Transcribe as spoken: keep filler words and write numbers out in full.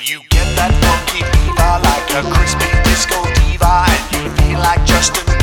You get that funky fever like a crispy disco diva, and you feel like Justin